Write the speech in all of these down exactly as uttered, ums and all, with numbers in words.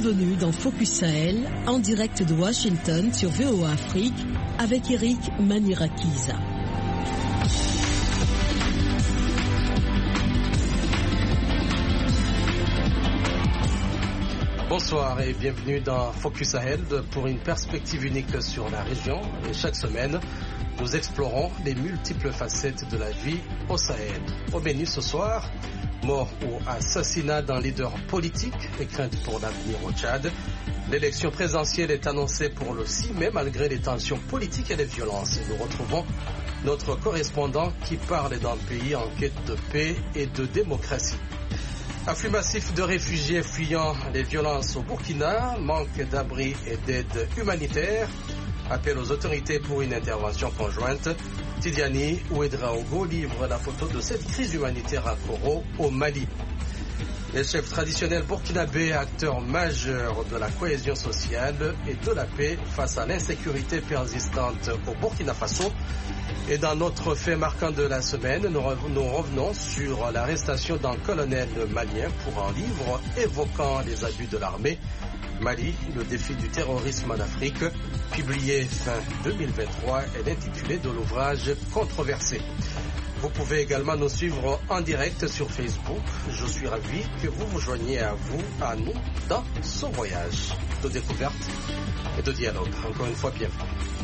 Bienvenue dans Focus Sahel, en direct de Washington sur V O A Afrique, avec Eric Manirakiza. Bonsoir et bienvenue dans Focus Sahel pour une perspective unique sur la région. Et chaque semaine, nous explorons les multiples facettes de la vie au Sahel. Au menu ce soir, mort ou assassinat d'un leader politique et crainte pour l'avenir au Tchad. L'élection présidentielle est annoncée pour le six mai malgré les tensions politiques et les violences. Et nous retrouvons notre correspondant qui parle d'un pays en quête de paix et de démocratie. Afflux massif de réfugiés fuyant les violences au Burkina, manque d'abris et d'aide humanitaire, appel aux autorités pour une intervention conjointe. Tidiane Ouedraogo livre la photo de cette crise humanitaire à Koro, au Mali. Les chefs traditionnels burkinabés, acteurs majeurs de la cohésion sociale et de la paix face à l'insécurité persistante au Burkina Faso. Et dans notre fait marquant de la semaine, nous revenons sur l'arrestation d'un colonel malien pour un livre évoquant les abus de l'armée. Mali, le défi du terrorisme en Afrique, publié fin deux mille vingt-trois, est l'intitulé de l'ouvrage controversé. Vous pouvez également nous suivre en direct sur Facebook. Je suis ravi que vous vous joigniez à vous, à nous, dans ce voyage de découverte et de dialogue. Encore une fois, bienvenue.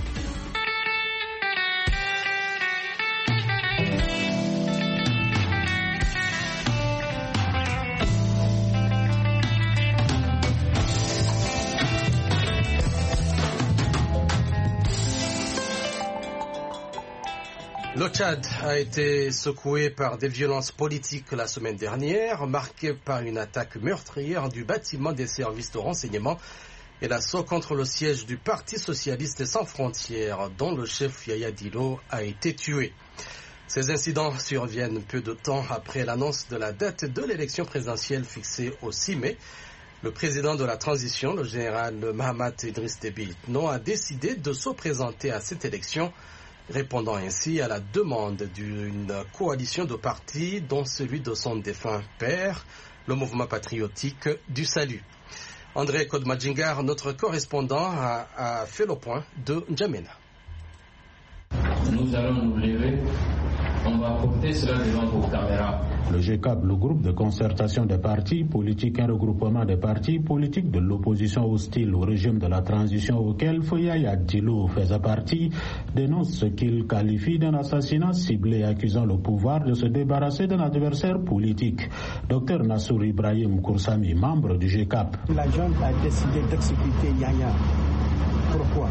Le Tchad a été secoué par des violences politiques la semaine dernière, marquées par une attaque meurtrière du bâtiment des services de renseignement et l'assaut contre le siège du Parti socialiste sans frontières, dont le chef Yaya Dillo a été tué. Ces incidents surviennent peu de temps après l'annonce de la date de l'élection présidentielle fixée au six mai. Le président de la transition, le général Mahamat Idriss Déby Itno, a décidé de se présenter à cette élection, répondant ainsi à la demande d'une coalition de partis, dont celui de son défunt père, le mouvement patriotique du Salut. André Kodmadjingar, notre correspondant, a, a fait le point de N'Djamena. Nous allons nous lever, on va porter cela devant vos caméras. Le G C A P, le groupe de concertation des partis politiques, un regroupement des partis politiques de l'opposition hostile au régime de la transition auquel Yaya Dillo faisait partie, dénonce ce qu'il qualifie d'un assassinat ciblé accusant le pouvoir de se débarrasser d'un adversaire politique. Docteur Nassour Ibrahim Koursami, membre du G C A P. La junte a décidé d'exécuter Yaya. Pourquoi?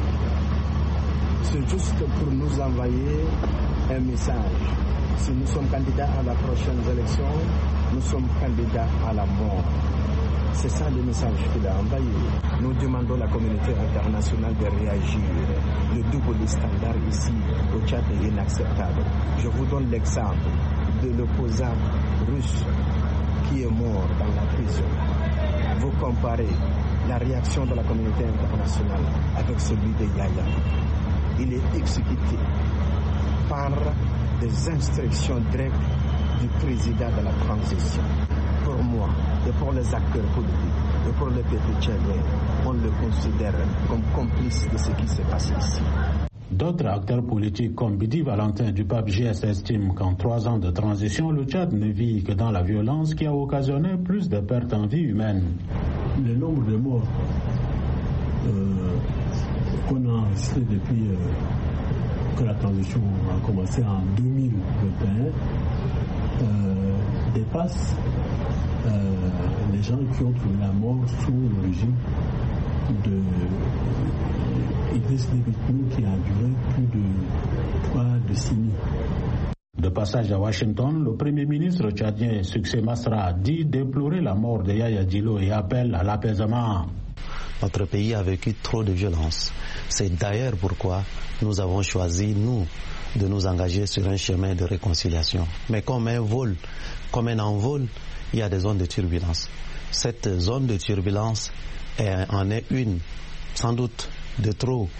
C'est juste pour nous envoyer un message. Si nous sommes candidats à la prochaine élection, nous sommes candidats à la mort. C'est ça le message qu'il a envoyé. Nous demandons à la communauté internationale de réagir. Le double standard ici au Tchad est inacceptable. Je vous donne l'exemple de l'opposant russe qui est mort dans la prison. Vous comparez la réaction de la communauté internationale avec celui de Yaya. Il est exécuté par des instructions directes du président de la transition. Pour moi et pour les acteurs politiques et pour le peuple tchadien, on le considère comme complice de ce qui s'est passé ici. D'autres acteurs politiques comme Bidi Valentin du P A P J S estiment qu'en trois ans de transition, le Tchad ne vit que dans la violence qui a occasionné plus de pertes en vie humaine. Le nombre de morts euh, qu'on a enregistré depuis euh, que la transition a commencé en deux mille vingt et un euh, dépasse euh, les gens qui ont trouvé la mort sous le régime de Idriss Déby Itno qui a duré plus de trois décennies. De passage à Washington, le Premier ministre tchadien Succès Masra a dit déplorer la mort de Yaya Dillo et appelle à l'apaisement. Notre pays a vécu trop de violence. C'est d'ailleurs pourquoi nous avons choisi, nous, de nous engager sur un chemin de réconciliation. Mais comme un vol, comme un envol, il y a des zones de turbulence. Cette zone de turbulence est, en est une, sans doute, de trop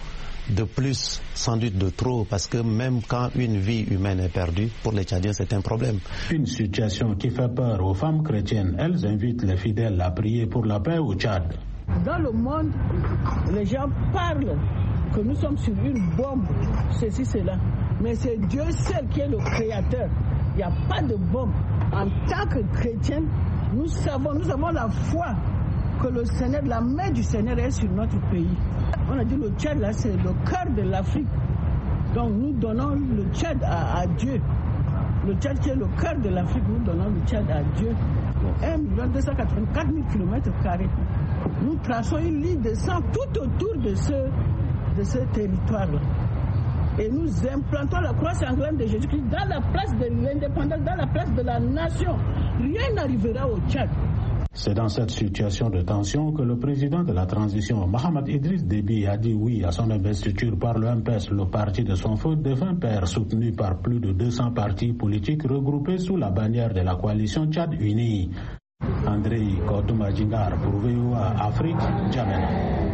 de plus, sans doute de trop, parce que même quand une vie humaine est perdue, pour les Tchadiens, c'est un problème. Une situation qui fait peur aux femmes chrétiennes. Elles invitent les fidèles à prier pour la paix au Tchad. Dans le monde, les gens parlent que nous sommes sur une bombe, ceci, cela. Mais c'est Dieu seul qui est le créateur. Il n'y a pas de bombe. En tant que chrétiens, nous savons, nous avons la foi que le Seigneur, la main du Seigneur est sur notre pays. On a dit le Tchad, là, c'est le cœur de l'Afrique. Donc nous donnons le Tchad à, à Dieu. Le Tchad qui est le cœur de l'Afrique, nous donnons le Tchad à Dieu. un million deux cent quatre-vingt-quatre mille kilomètres carrés. Nous traçons une ligne de sang tout autour de ce, de ce territoire-là. Et nous implantons la croix sanglante de Jésus-Christ dans la place de l'indépendance, dans la place de la nation. Rien n'arrivera au Tchad. C'est dans cette situation de tension que le président de la transition, Mohamed Idriss Déby, a dit oui à son investiture par le M P S, le parti de son feu défunt père, soutenu par plus de deux cents partis politiques regroupés sous la bannière de la coalition Tchad Unie. André Kodoumadjingar pour V O A Afrique, Djamena.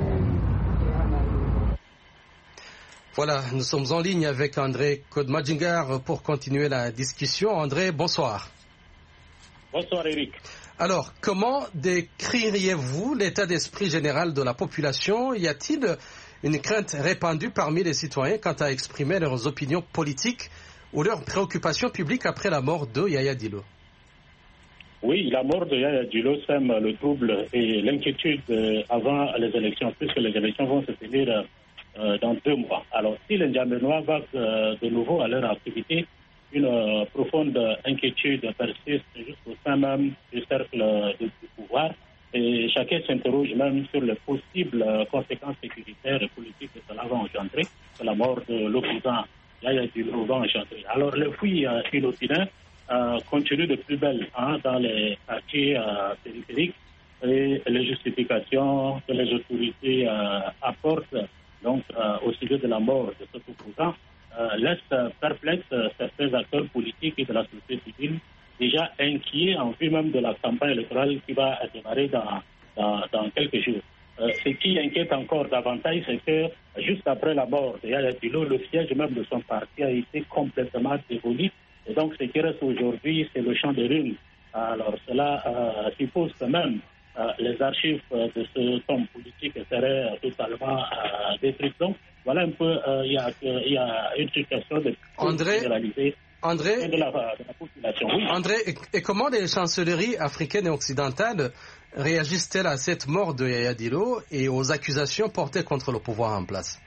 Voilà, nous sommes en ligne avec André Kodoumadjingar pour continuer la discussion. André, bonsoir. Bonsoir Eric. Alors, comment décririez-vous l'état d'esprit général de la population? Y a-t-il une crainte répandue parmi les citoyens quant à exprimer leurs opinions politiques ou leurs préoccupations publiques après la mort de Yaya Dillo? Oui, la mort de Yaya Dillo sème le trouble et l'inquiétude avant les élections, puisque les élections vont se tenir euh, dans deux mois. Alors, si les N'Djamenois va euh, de nouveau à leur activité, une euh, profonde inquiétude persiste jusqu'au sein même du cercle euh, du pouvoir et chacun s'interroge même sur les possibles euh, conséquences sécuritaires et politiques que cela va engendrer, que la mort de l'opposant Yaya Dillo va engendrer. Alors les fouilles euh, inopinées euh, continuent de plus belle hein, dans les quartiers euh, périphériques et les justifications que les autorités euh, apportent donc, euh, au sujet de la mort de cet opposant Euh, laisse perplexe euh, certains acteurs politiques et de la société civile déjà inquiets en vue même de la campagne électorale qui va démarrer dans, dans, dans quelques jours. Euh, ce qui inquiète encore davantage, c'est que juste après la mort de Yaya Dillo, le siège même de son parti a été complètement démoli. Et donc ce qui reste aujourd'hui, c'est le champ de ruines. Alors cela euh, suppose quand même euh, les archives de ce homme politique seraient totalement euh, détruites. Donc, voilà un peu, il euh, y, y a une situation de André, généralisée André, de, la, de la population. Oui. André, et, et comment les chancelleries africaines et occidentales réagissent-elles à cette mort de Yaya Dillo et aux accusations portées contre le pouvoir en place?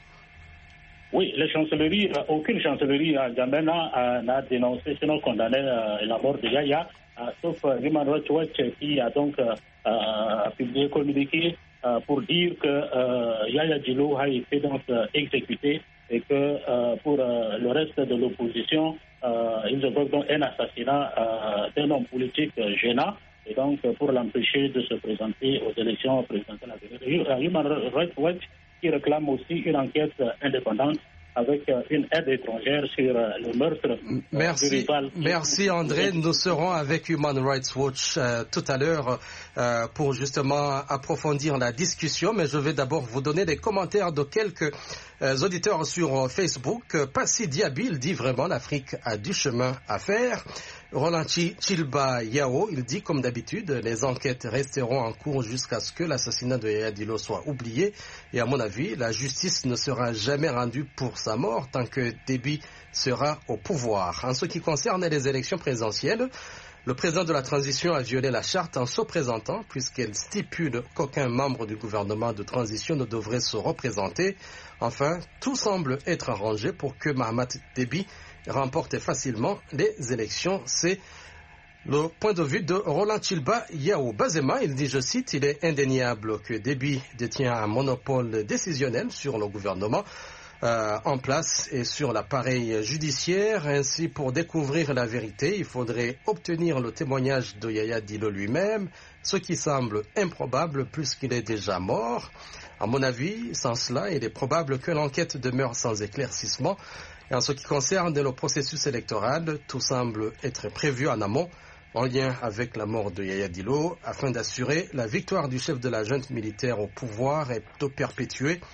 Oui, les chancelleries, euh, aucune chancellerie à N'Djamena n'a dénoncé, sinon condamné euh, la mort de Yaya, euh, sauf euh, Human Rights Watch qui a donc euh, euh, publié un communiqué Euh, pour dire que euh, Yaya Dillo a été donc euh, exécuté et que euh, pour euh, le reste de l'opposition, euh, ils évoquent donc un assassinat euh, d'un homme politique euh, gênant et donc euh, pour l'empêcher de se présenter aux élections présidentielles à venir. Human Rights Watch qui réclame aussi une enquête euh, indépendante avec euh, une aide étrangère sur euh, le meurtre euh, Merci. du rival. Merci André. Nous serons avec Human Rights Watch euh, tout à l'heure euh, pour justement approfondir la discussion, mais je vais d'abord vous donner des commentaires de quelques euh, auditeurs sur euh, Facebook. Passi Diabil dit vraiment l'Afrique a du chemin à faire. Roland Chilba Yao, il dit comme d'habitude, les enquêtes resteront en cours jusqu'à ce que l'assassinat de Yaya Dillo soit oublié. Et à mon avis, la justice ne sera jamais rendue pour sa mort tant que Déby sera au pouvoir. En ce qui concerne les élections présidentielles, le président de la transition a violé la charte en se présentant puisqu'elle stipule qu'aucun membre du gouvernement de transition ne devrait se représenter. Enfin, tout semble être arrangé pour que Mahamat Déby remporte facilement les élections. C'est le point de vue de Roland Chilba Yao. Bazema, il dit, je cite, il est indéniable que Déby détient un monopole décisionnel sur le gouvernement euh, en place et sur l'appareil judiciaire. Ainsi, pour découvrir la vérité, il faudrait obtenir le témoignage de Yaya Dillo lui-même, ce qui semble improbable puisqu'il est déjà mort. À mon avis, sans cela, il est probable que l'enquête demeure sans éclaircissement. Et en ce qui concerne le processus électoral, tout semble être prévu en amont, en lien avec la mort de Yaya Dillo, afin d'assurer la victoire du chef de la junte militaire au pouvoir et de perpétuer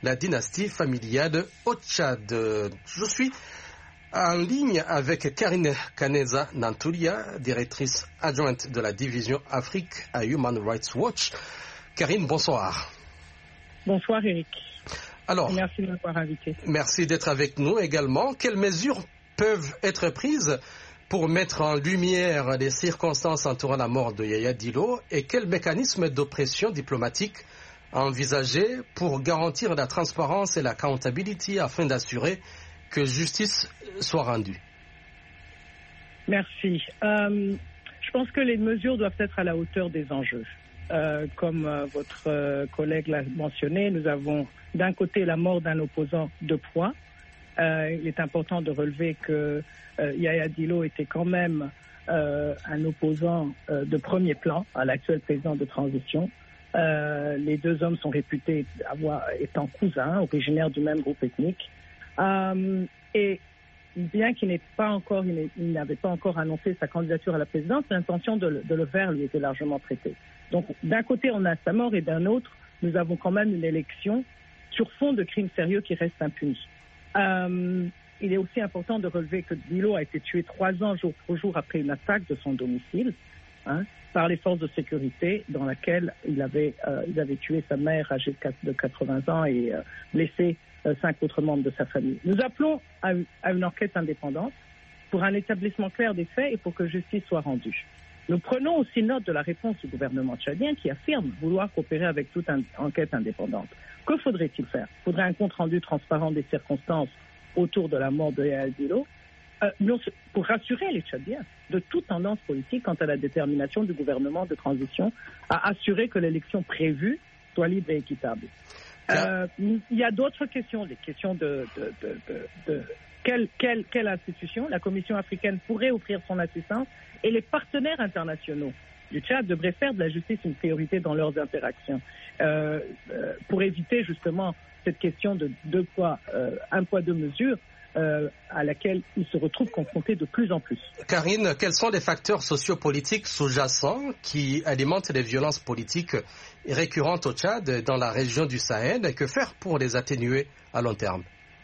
la dynastie familiale au Tchad. Je suis en ligne avec Karine Kaneza Nantulia, directrice adjointe de la division Afrique à Human Rights Watch. Karine, bonsoir. Bonsoir Eric. Alors, merci de m'avoir invité. Merci d'être avec nous également. Quelles mesures peuvent être prises pour mettre en lumière les circonstances entourant la mort de Yaya Dillo et quels mécanismes d'oppression diplomatique envisager pour garantir la transparence et la accountability afin d'assurer que justice soit rendue? Merci. Euh, je pense que les mesures doivent être à la hauteur des enjeux. Euh, comme euh, votre euh, collègue l'a mentionné, nous avons d'un côté la mort d'un opposant de poids. Euh, il est important de relever que euh, Yaya Dillo était quand même euh, un opposant euh, de premier plan à l'actuel président de transition. Euh, les deux hommes sont réputés avoir étant cousins, originaires du même groupe ethnique. Euh, et bien qu'il n'ait pas encore, il, il n'avait pas encore annoncé sa candidature à la présidence, l'intention de, de le faire lui était largement traitée. Donc, d'un côté, on a sa mort et d'un autre, nous avons quand même une élection sur fond de crimes sérieux qui restent impunis. Euh, il est aussi important de relever que Dillo a été tué trois ans jour pour jour après une attaque de son domicile, hein, par les forces de sécurité, dans laquelle il avait, euh, il avait tué sa mère âgée de quatre-vingts ans et euh, blessé euh, cinq autres membres de sa famille. Nous appelons à, à une enquête indépendante pour un établissement clair des faits et pour que justice soit rendue. Nous prenons aussi note de la réponse du gouvernement tchadien qui affirme vouloir coopérer avec toute une enquête indépendante. Que faudrait-il faire? Il faudrait un compte-rendu transparent des circonstances autour de la mort de Yaya Dillo euh, pour rassurer les Tchadiens de toute tendance politique quant à la détermination du gouvernement de transition à assurer que l'élection prévue soit libre et équitable. Euh, il y a d'autres questions, des questions de, de, de, de, de quelle, quelle, quelle institution la Commission africaine pourrait offrir son assistance et les partenaires internationaux du Tchad devraient faire de la justice une priorité dans leurs interactions euh, euh, pour éviter justement cette question de deux poids, euh, un poids, deux mesures euh, à laquelle ils se retrouvent confrontés de plus en plus. Karine, quels sont les facteurs sociopolitiques sous-jacents qui alimentent les violences politiques récurrentes au Tchad dans la région du Sahel et que faire pour les atténuer à long terme?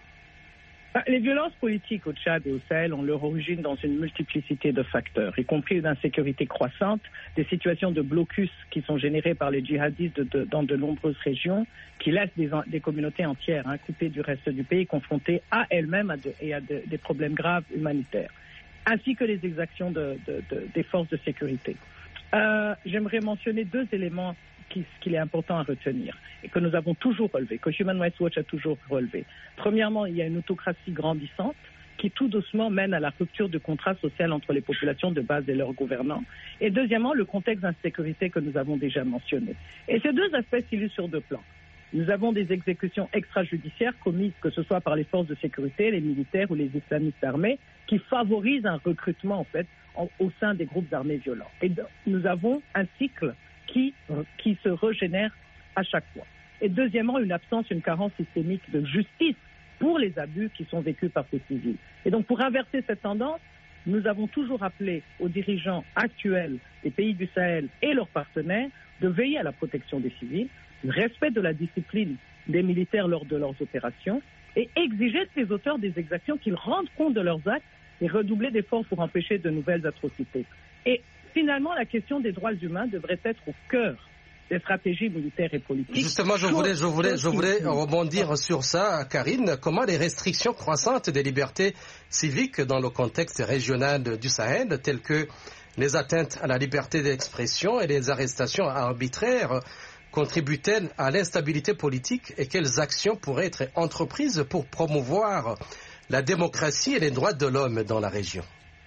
Les violences politiques au Tchad et au Sahel ont leur origine dans une multiplicité de facteurs, y compris une insécurité croissante, des situations de blocus qui sont générées par les djihadistes de, de, dans de nombreuses régions, qui laissent des, des communautés entières hein, coupées du reste du pays, confrontées à elles-mêmes à de, et à de, des problèmes graves humanitaires, ainsi que les exactions de, de, de, des forces de sécurité. Euh, j'aimerais mentionner deux éléments qu'il est important à retenir et que nous avons toujours relevé, que Human Rights Watch a toujours relevé. Premièrement, il y a une autocratie grandissante qui tout doucement mène à la rupture du contrat social entre les populations de base et leurs gouvernants. Et deuxièmement, le contexte d'insécurité que nous avons déjà mentionné. Et ces deux aspects s'illustrent sur deux plans. Nous avons des exécutions extrajudiciaires commises, que ce soit par les forces de sécurité, les militaires ou les islamistes armés, qui favorisent un recrutement en fait en, au sein des groupes armés violents. Et donc, nous avons un cycle Qui, qui se régénère à chaque fois. Et deuxièmement, une absence, une carence systémique de justice pour les abus qui sont vécus par ces civils. Et donc, pour inverser cette tendance, nous avons toujours appelé aux dirigeants actuels des pays du Sahel et leurs partenaires de veiller à la protection des civils, le respect de la discipline des militaires lors de leurs opérations et exiger des auteurs des exactions qu'ils rendent compte de leurs actes et redoubler d'efforts pour empêcher de nouvelles atrocités. Et finalement, la question des droits humains devrait être au cœur des stratégies militaires et politiques. Justement, je voulais, je voulais, je voulais rebondir sur ça, Karine. Comment les restrictions croissantes des libertés civiques dans le contexte régional du Sahel, telles que les atteintes à la liberté d'expression et les arrestations arbitraires, contribuent-elles à l'instabilité politique et quelles actions pourraient être entreprises pour promouvoir la démocratie et les droits de l'homme dans la région?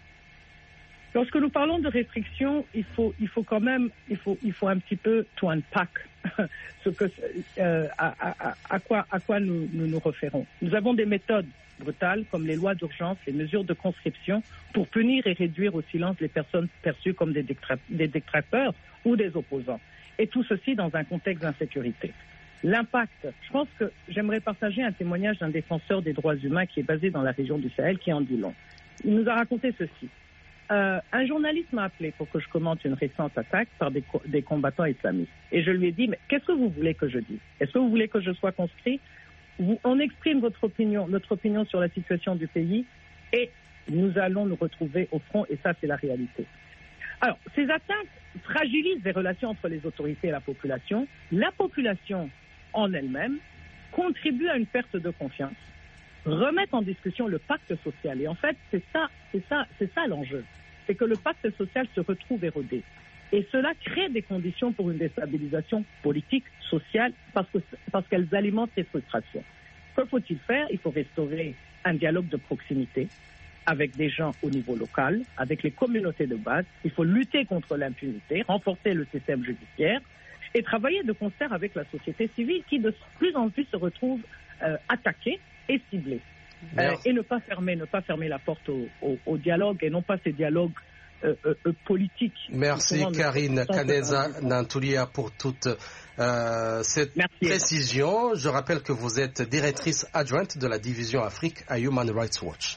Lorsque nous parlons de restrictions, il faut, il faut quand même, il faut, il faut un petit peu to unpack ce que, euh, à, à, à quoi, à quoi nous, nous nous référons. Nous avons des méthodes brutales comme les lois d'urgence, les mesures de conscription pour punir et réduire au silence les personnes perçues comme des, détra- des détracteurs ou des opposants. Et tout ceci dans un contexte d'insécurité. L'impact, je pense que j'aimerais partager un témoignage d'un défenseur des droits humains qui est basé dans la région du Sahel, qui en dit long. Il nous a raconté ceci. Euh, un journaliste m'a appelé pour que je commente une récente attaque par des, co- des combattants islamistes. Et je lui ai dit, mais qu'est-ce que vous voulez que je dise? Est-ce que vous voulez que je sois conscrit vous, on exprime votre opinion, notre opinion sur la situation du pays et nous allons nous retrouver au front et ça, c'est la réalité. Alors, ces atteintes fragilisent les relations entre les autorités et la population. La population en elle-même contribue à une perte de confiance, remettre en discussion le pacte social. Et en fait, c'est ça, c'est ça, c'est ça l'enjeu. C'est que le pacte social se retrouve érodé. Et cela crée des conditions pour une déstabilisation politique, sociale, parce que, parce qu'elles alimentent les frustrations. Que faut-il faire? Il faut restaurer un dialogue de proximité avec des gens au niveau local, avec les communautés de base. Il faut lutter contre l'impunité, renforcer le système judiciaire et travailler de concert avec la société civile qui de plus en plus se retrouve euh, attaquée et ciblée. Euh, et ne pas fermer, ne pas fermer la porte au, au, au dialogue et non pas ces dialogues euh, euh, politiques. Merci Karine Kaneza Nantulia pour toute euh, cette Merci, précision. Je rappelle que vous êtes directrice adjointe de la division Afrique à Human Rights Watch.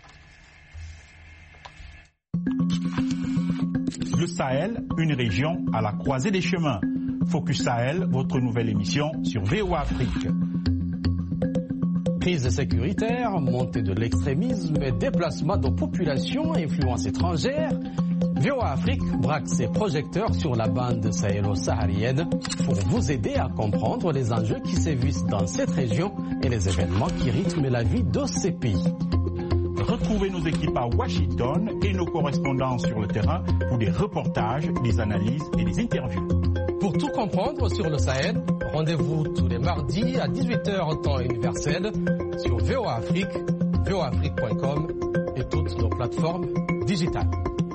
Le Sahel, une région à la croisée des chemins. Focus Sahel, votre nouvelle émission sur V O A Afrique. Crise sécuritaire, montée de l'extrémisme et déplacement de populations, influence étrangère. V O A Afrique braque ses projecteurs sur la bande sahélo-saharienne pour vous aider à comprendre les enjeux qui sévissent dans cette région et les événements qui rythment la vie de ces pays. Retrouvez nos équipes à Washington et nos correspondants sur le terrain pour des reportages, des analyses et des interviews. Pour tout comprendre sur le Sahel, rendez-vous tous les mardis à dix-huit heures temps universel sur V O A Afrique, V O A Afrique point com et toutes nos plateformes digitales.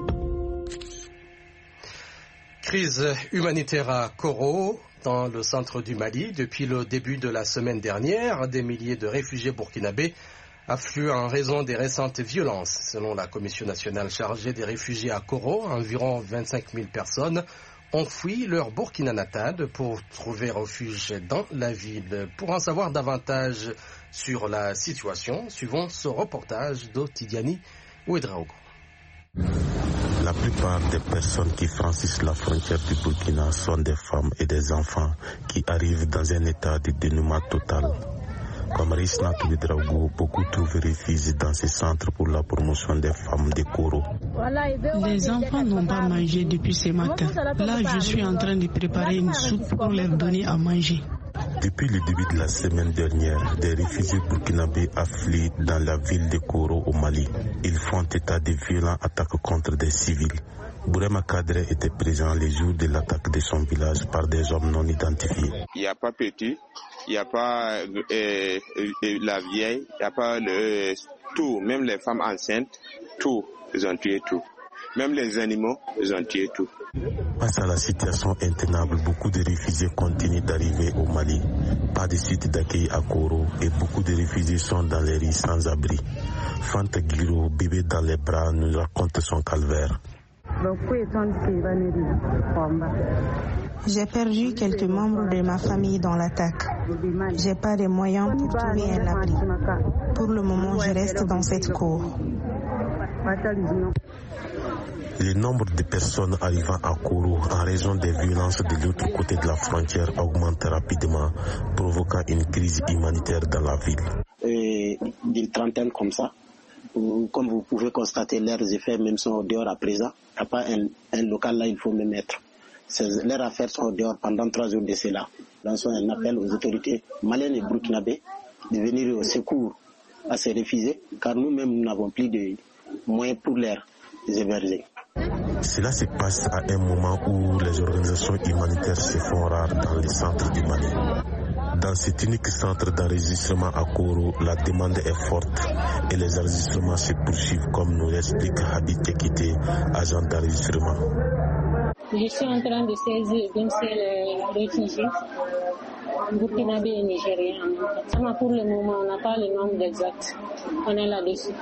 Crise humanitaire à Koro, dans le centre du Mali. Depuis le début de la semaine dernière, des milliers de réfugiés burkinabés affluent en raison des récentes violences. Selon la Commission nationale chargée des réfugiés à Koro, environ vingt-cinq mille personnes ont fui leur Burkina natal pour trouver refuge dans la ville. Pour en savoir davantage sur la situation, suivons ce reportage de Tidiani Ouedraogo. La plupart des personnes qui franchissent la frontière du Burkina sont des femmes et des enfants qui arrivent dans un état de dénuement total. Comme Risna Ouedraogo, beaucoup trouvent refuge dans ces centres pour la promotion des femmes de Koro. Les enfants n'ont pas mangé depuis ce matin. Là, je suis en train de préparer une soupe pour leur donner à manger. Depuis le début de la semaine dernière, des réfugiés burkinabés affluent dans la ville de Koro au Mali. Ils font état de violentes attaques contre des civils. Bourema Kadre était présent les jours de l'attaque de son village par des hommes non identifiés. Il n'y a pas petit, il n'y a pas euh, la vieille, il n'y a pas le tout, même les femmes enceintes, tout, ils ont tué tout. Même les animaux, ils ont tué tout. Face à la situation intenable, beaucoup de réfugiés continuent d'arriver au Mali. Pas de site d'accueil à Koro et beaucoup de réfugiés sont dans les rues sans abri. Fanta Giro, bébé dans les bras, nous raconte son calvaire. J'ai perdu quelques membres de ma famille dans l'attaque. J'ai pas de moyens pour trouver un abri. Pour le moment, je reste dans cette cour. Le nombre de personnes arrivant à Koro en raison des violences de l'autre côté de la frontière augmente rapidement, provoquant une crise humanitaire dans la ville. Et d'une trentaine comme ça, comme vous pouvez constater, leurs effets même sont dehors à présent. Il n'y a pas un, un local là, il faut me mettre. Ces, leurs affaires sont dehors pendant trois jours de cela. Lançons un appel aux autorités maliennes et burkinabées de venir au secours à ces réfugiés, car nous-mêmes, nous n'avons plus de moyens pour les héberger. Cela se passe à un moment où les organisations humanitaires se font rares dans les centres du Mali. Dans cet unique centre d'enregistrement à Koro, la demande est forte et les enregistrements se poursuivent, comme nous l'explique Habib Tekite, agent d'enregistrement. Je suis en train de saisir même si les réfugiés burkinabés et nigériens. Pour le moment, on n'a pas le nombre exact. On est là-dessus.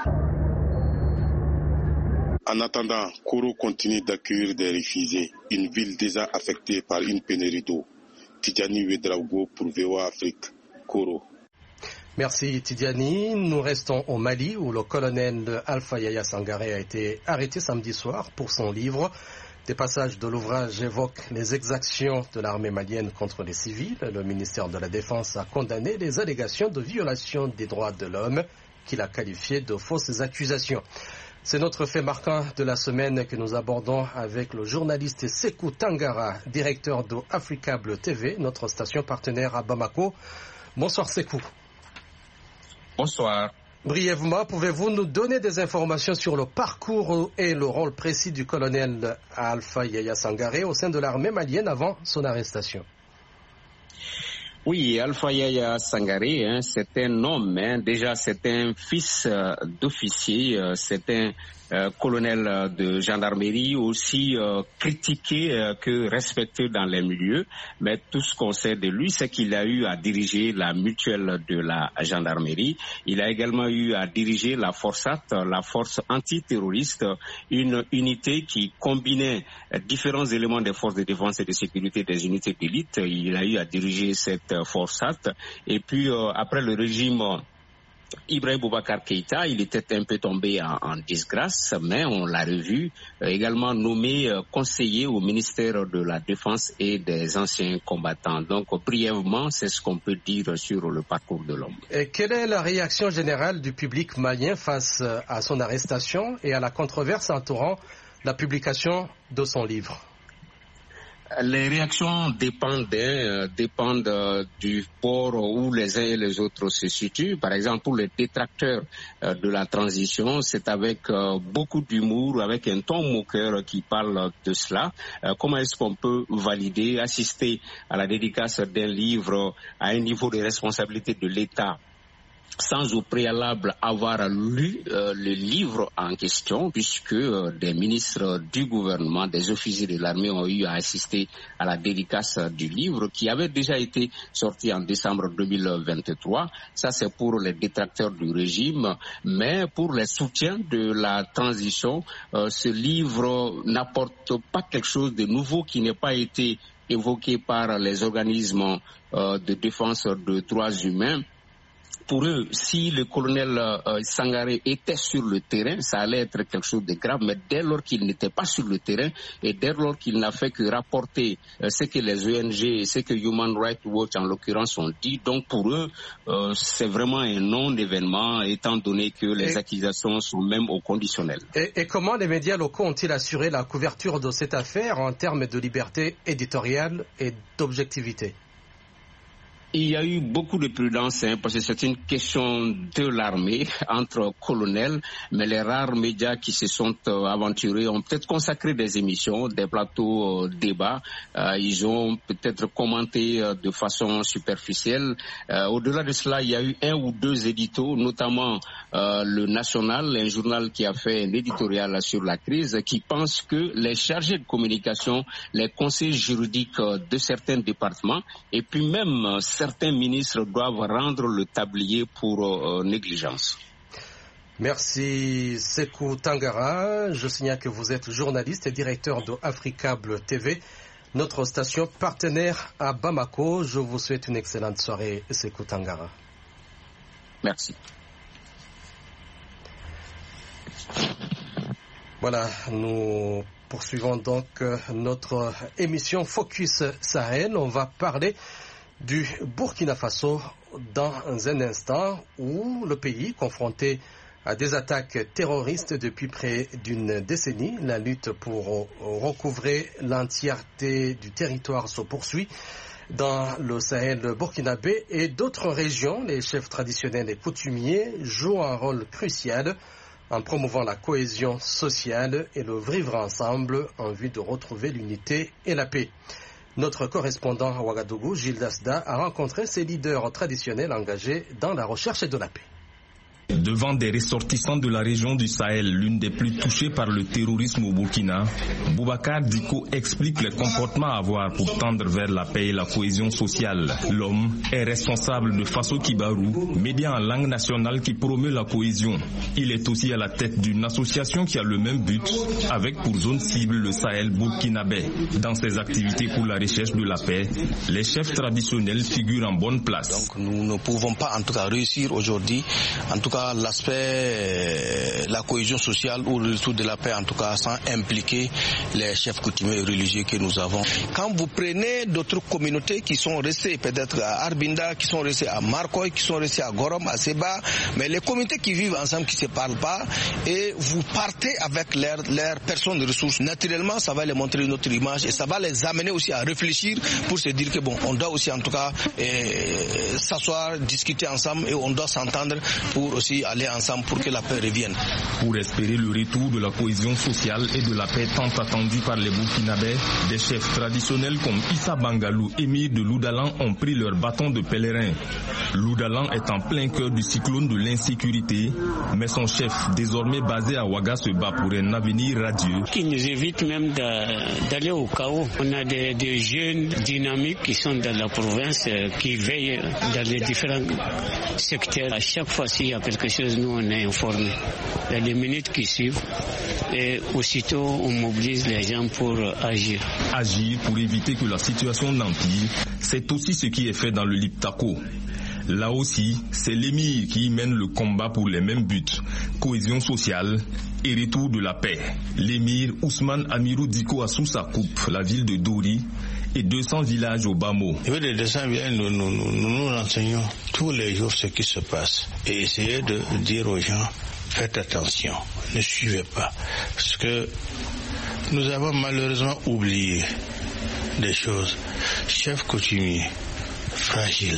En attendant, Koro continue d'accueillir des réfugiés, une ville déjà affectée par une pénurie d'eau. Tidjani Ouedraogo pour V O A Afrique, Koro. Merci Tidiane. Nous restons au Mali où le colonel Alpha Yaya Sangaré a été arrêté samedi soir pour son livre. Des passages de l'ouvrage évoquent les exactions de l'armée malienne contre les civils. Le ministère de la Défense a condamné les allégations de violation des droits de l'homme qu'il a qualifiées de fausses accusations. C'est notre fait marquant de la semaine que nous abordons avec le journaliste Sekou Tangara, directeur de Africable T V, notre station partenaire à Bamako. Bonsoir Sekou. Bonsoir. Brièvement, pouvez-vous nous donner des informations sur le parcours et le rôle précis du colonel Alpha Yaya Sangaré au sein de l'armée malienne avant son arrestation? Oui, Alpha Yaya Sangaré, hein, c'est un homme, hein, déjà c'est un fils euh, d'officier, euh, c'est un euh, colonel de gendarmerie, aussi euh, critiqué euh, que respecté dans les milieux, mais tout ce qu'on sait de lui, c'est qu'il a eu à diriger la mutuelle de la gendarmerie, il a également eu à diriger la Forsat, la force antiterroriste, une unité qui combinait différents éléments des forces de défense et de sécurité des unités d'élite, il a eu à diriger cette Forsat, et puis euh, après le régime euh, Ibrahim Boubacar Keïta, il était un peu tombé en, en disgrâce, mais on l'a revu, euh, également nommé euh, conseiller au ministère de la Défense et des anciens combattants. Donc brièvement, c'est ce qu'on peut dire sur le parcours de l'homme. Et quelle est la réaction générale du public malien face à son arrestation et à la controverse entourant la publication de son livre? Les réactions dépendent, euh, dépendent euh, du port où les uns et les autres se situent. Par exemple, pour les détracteurs euh, de la transition, c'est avec euh, beaucoup d'humour, avec un ton moqueur qui parle de cela. Euh, comment est-ce qu'on peut valider, assister à la dédicace d'un livre à un niveau de responsabilité de l'État sans au préalable avoir lu euh, le livre en question, puisque euh, des ministres du gouvernement, des officiers de l'armée ont eu à assister à la dédicace du livre qui avait déjà été sorti en décembre deux mille vingt-trois. Ça, c'est pour les détracteurs du régime, mais pour les soutiens de la transition, euh, ce livre n'apporte pas quelque chose de nouveau qui n'ait pas été évoqué par les organismes euh, de défense des droits humains. Pour eux, si le colonel euh, Sangaré était sur le terrain, ça allait être quelque chose de grave, mais dès lors qu'il n'était pas sur le terrain et dès lors qu'il n'a fait que rapporter euh, ce que les O N G et ce que Human Rights Watch en l'occurrence ont dit, donc pour eux, euh, c'est vraiment un non-événement étant donné que les et, accusations sont même au conditionnel. Et, et comment les médias locaux ont-ils assuré la couverture de cette affaire en termes de liberté éditoriale et d'objectivité? Il y a eu beaucoup de prudence, hein, parce que c'est une question de l'armée entre colonels, mais les rares médias qui se sont euh, aventurés ont peut-être consacré des émissions, des plateaux euh, débats. Euh, ils ont peut-être commenté euh, de façon superficielle. Euh, au-delà de cela, il y a eu un ou deux éditos, notamment euh, le National, un journal qui a fait un éditorial sur la crise, qui pense que les chargés de communication, les conseils juridiques euh, de certains départements, et puis même euh, certains ministres doivent rendre le tablier pour euh, négligence. Merci Sekou Tangara. Je signale que vous êtes journaliste et directeur de Africable T V, notre station partenaire à Bamako. Je vous souhaite une excellente soirée, Sekou Tangara. Merci. Voilà, nous poursuivons donc notre émission Focus Sahel. On va parler du Burkina Faso dans un instant où le pays, confronté à des attaques terroristes depuis près d'une décennie, la lutte pour recouvrer l'entièreté du territoire se poursuit. Dans le Sahel burkinabé et d'autres régions, les chefs traditionnels et coutumiers jouent un rôle crucial en promouvant la cohésion sociale et le vivre ensemble en vue de retrouver l'unité et la paix. Notre correspondant à Ouagadougou, Gilles Dasda, a rencontré ces leaders traditionnels engagés dans la recherche de la paix. Devant des ressortissants de la région du Sahel, l'une des plus touchées par le terrorisme au Burkina, Boubacar Diko explique les comportements à avoir pour tendre vers la paix et la cohésion sociale. L'homme est responsable de Faso Kibarou, média en langue nationale qui promeut la cohésion. Il est aussi à la tête d'une association qui a le même but, avec pour zone cible le Sahel burkinabé. Dans ses activités pour la recherche de la paix, les chefs traditionnels figurent en bonne place. Donc nous ne pouvons pas en tout cas réussir aujourd'hui, en tout cas l'aspect, la cohésion sociale ou le retour de la paix en tout cas sans impliquer les chefs coutumiers et religieux que nous avons. Quand vous prenez d'autres communautés qui sont restées peut-être à Arbinda, qui sont restées à Marcoy, qui sont restées à Gorom, à Seba, mais les communautés qui vivent ensemble, qui ne se parlent pas, et vous partez avec leurs leur personnes de ressources, naturellement ça va les montrer une autre image et ça va les amener aussi à réfléchir pour se dire que bon, on doit aussi en tout cas eh, s'asseoir, discuter ensemble et on doit s'entendre pour aussi aller ensemble pour que la paix revienne. Pour espérer le retour de la cohésion sociale et de la paix tant attendue par les Burkinabés, des chefs traditionnels comme Issa Bangalou, émir de Loudalan, ont pris leur bâton de pèlerin. Loudalan est en plein cœur du cyclone de l'insécurité, mais son chef, désormais basé à Ouaga, se bat pour un avenir radieux. Qui nous évite même d'aller au chaos. On a des, des jeunes dynamiques qui sont dans la province, qui veillent dans les différents secteurs. À chaque fois s'il y a quelque chose, nous on est informés. Il y a des minutes qui suivent et aussitôt on mobilise les gens pour agir. Agir pour éviter que la situation n'empire, c'est aussi ce qui est fait dans le Liptako. Là aussi, c'est l'émir qui y mène le combat pour les mêmes buts, cohésion sociale et retour de la paix. L'émir Ousmane Amirou Diko a sous sa coupe la ville de Dori et deux cents villages au bas mot. Les deux cents villages, nous nous, nous, nous nous renseignons tous les jours ce qui se passe et essayez de dire aux gens, faites attention, ne suivez pas. Parce que nous avons malheureusement oublié des choses. Chef coutumier, fragile.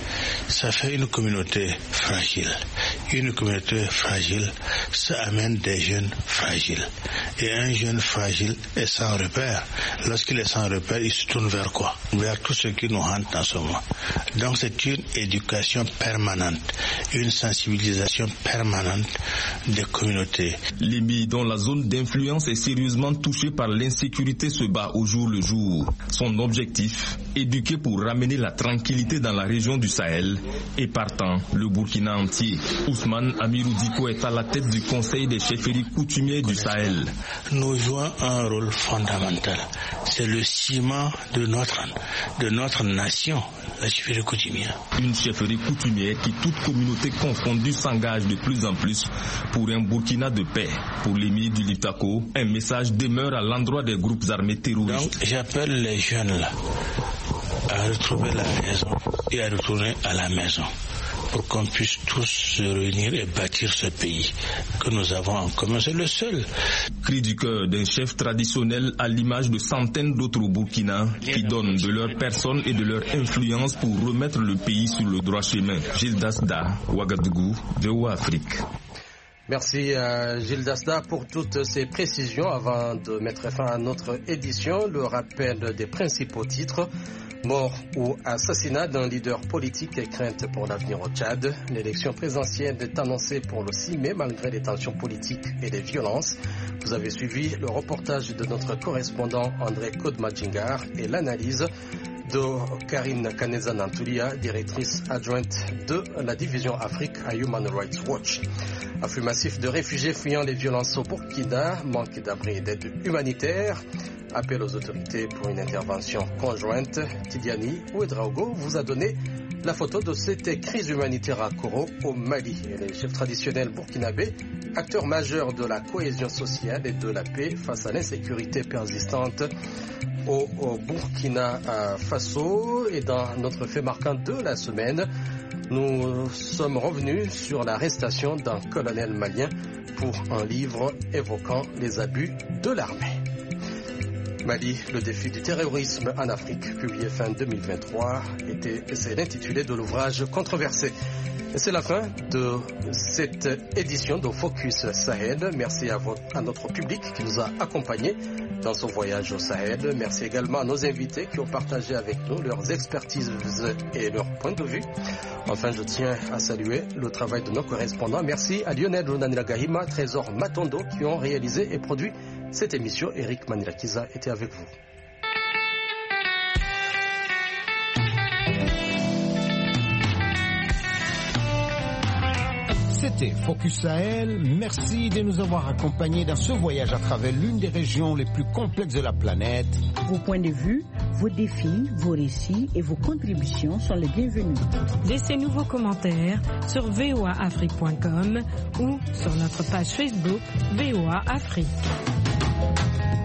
Ça fait une communauté fragile. Une communauté fragile, ça amène des jeunes fragiles. Et un jeune fragile est sans repère. Lorsqu'il est sans repère, il se tourne vers quoi? Vers tout ce qui nous hante en ce moment. Donc c'est une éducation permanente, une sensibilisation permanente des communautés. L'émir dont la zone d'influence est sérieusement touchée par l'insécurité se bat au jour le jour. Son objectif, éduquer pour ramener la tranquillité dans la région du Sahel et partant le Burkina entier. Ousmane Amirou Diko est à la tête du conseil des chefferies coutumières du Sahel. Nous jouons un rôle fondamental. C'est le ciment de notre, de notre nation, la chefferie coutumière. Une chefferie coutumière qui, toute communauté confondue, s'engage de plus en plus pour un Burkina de paix. Pour l'émir du Liptako, un message demeure à l'endroit des groupes armés terroristes. Donc j'appelle les jeunes là à retrouver la raison et à retourner à la maison pour qu'on puisse tous se réunir et bâtir ce pays que nous avons en commun. C'est le seul. Cri du cœur d'un chef traditionnel à l'image de centaines d'autres au Burkina qui donnent de leur personne et de leur influence pour remettre le pays sur le droit chemin. Gilles Dasda, Ouagadougou, V O A Afrique. Merci à Gilles Dasda pour toutes ces précisions. Avant de mettre fin à notre édition, le rappel des principaux titres. Mort ou assassinat d'un leader politique et crainte pour l'avenir au Tchad. L'élection présidentielle est annoncée pour le six mai malgré les tensions politiques et les violences. Vous avez suivi le reportage de notre correspondant André Kodmadjingar et l'analyse de Karine Kaneza-Nantulia, directrice adjointe de la division Afrique à Human Rights Watch. Afflux massif de réfugiés fuyant les violences au Burkina, manque d'abri et d'aide humanitaire. Appel aux autorités pour une intervention conjointe. Tidiane Ouedraogo vous a donné la photo de cette crise humanitaire à Koro au Mali. Et les chefs traditionnels burkinabés, acteurs majeurs de la cohésion sociale et de la paix face à l'insécurité persistante au, au Burkina Faso. Et dans notre fait marquant de la semaine, nous sommes revenus sur l'arrestation d'un colonel malien pour un livre évoquant les abus de l'armée. Mali, le défi du terrorisme en Afrique, publié fin deux mille vingt-trois, était, c'est l'intitulé de l'ouvrage controversé. Et c'est la fin de cette édition de Focus Sahel. Merci à, votre, à notre public qui nous a accompagnés dans son voyage au Sahel. Merci également à nos invités qui ont partagé avec nous leurs expertises et leurs points de vue. Enfin, je tiens à saluer le travail de nos correspondants. Merci à Lionel Runanila-Gahima, Trésor Matondo qui ont réalisé et produit cette émission. Eric Manirakiza était avec vous. C'était Focus Sahel. Merci de nous avoir accompagnés dans ce voyage à travers l'une des régions les plus complexes de la planète. Vos points de vue, vos défis, vos récits et vos contributions sont les bienvenus. Laissez-nous vos commentaires sur v o a afrique point com ou sur notre page Facebook V O A Afrique.